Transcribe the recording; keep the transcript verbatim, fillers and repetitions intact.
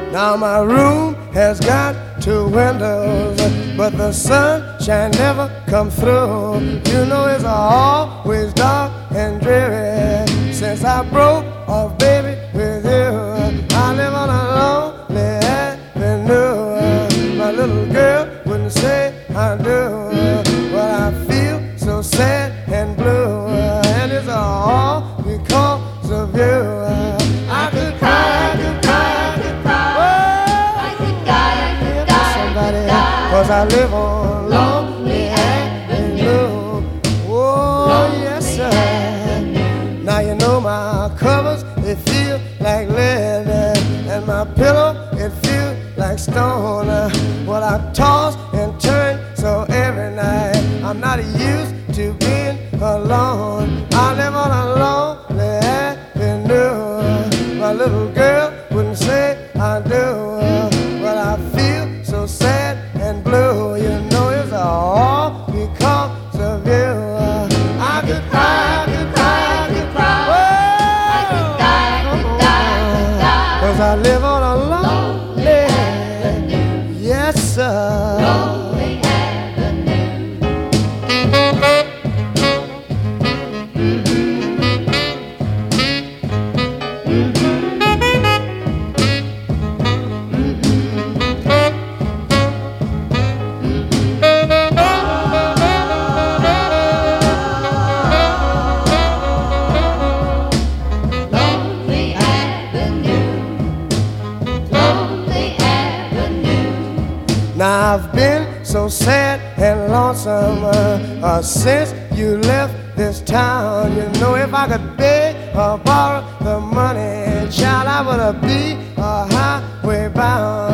Now my room has got two windows, but the sunshine never come through. You know it's always dark and dreary since I broke off, baby, with you. I live on a lonely avenue. My little girl wouldn't say I do, but I feel so sad and blue, and it's all because of you. I could cry, I could cry, I could cry. Oh, I could die, I could die, somebody, cause I live on Lonely Avenue. Oh, yes, sir. Now you know my covers, they feel like lead, and my pillow, it feels like stone. Well, I toss and turn so every night. I'm not used to being alone. I live on a lonely avenue. My little girl wouldn't say I do, but I feel so sad and blue. You know it's all because of you. I could cry, I could cry, I could cry. Whoa, I could die, I could die, I could die. Cause I live on a lonely avenue. Yes, sir. Lonely avenue. Now I've been so sad and lonesome uh, uh, since you left this town. You know if I could beg or borrow the money, child, I would be a highway bound.